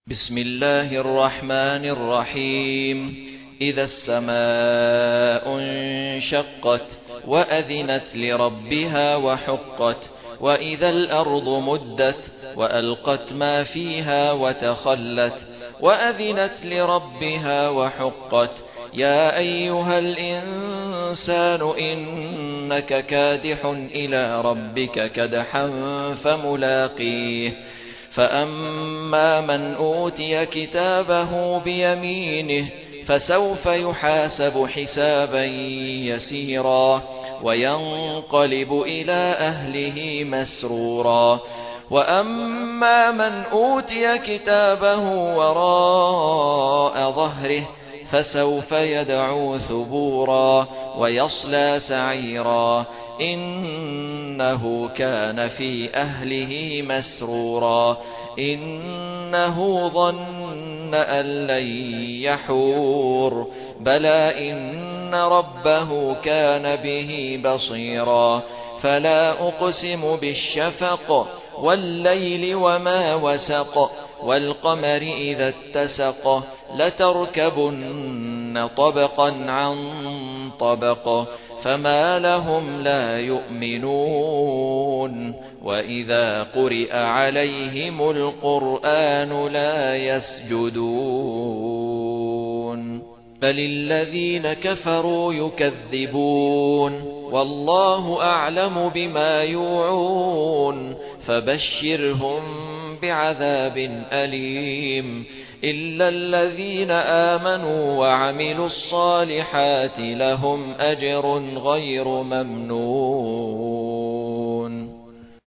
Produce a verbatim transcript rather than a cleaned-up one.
بسم الله الرحمن الرحيم. إذا السماء انشقت وأذنت لربها وحقت وإذا الأرض مدت وألقت ما فيها وتخلت وأذنت لربها وحقت يا أيها الإنسان إنك كادح إلى ربك كدحا فملاقيه فأما من أوتي كتابه بيمينه فسوف يحاسب حسابا يسيرا وينقلب إلى أهله مسرورا وأما من أوتي كتابه وراء ظهره فسوف يدعو ثبورا ويصلى سعيرا إنه كان في أهله مسرورا إنه ظن أن لن يحور بلى إن ربه كان به بصيرا فلا أقسم بالشفق والليل وما وسق والقمر إذا اتسق لتركبن طبقا عن طبق فما لهم لا يؤمنون وإذا قرئ عليهم القرآن لا يسجدون بل الذين كفروا يكذبون والله أعلم بما يوعون فبشرهم بعذاب أليم إلا الذين آمنوا وعملوا الصالحات لهم أجر غير ممنون.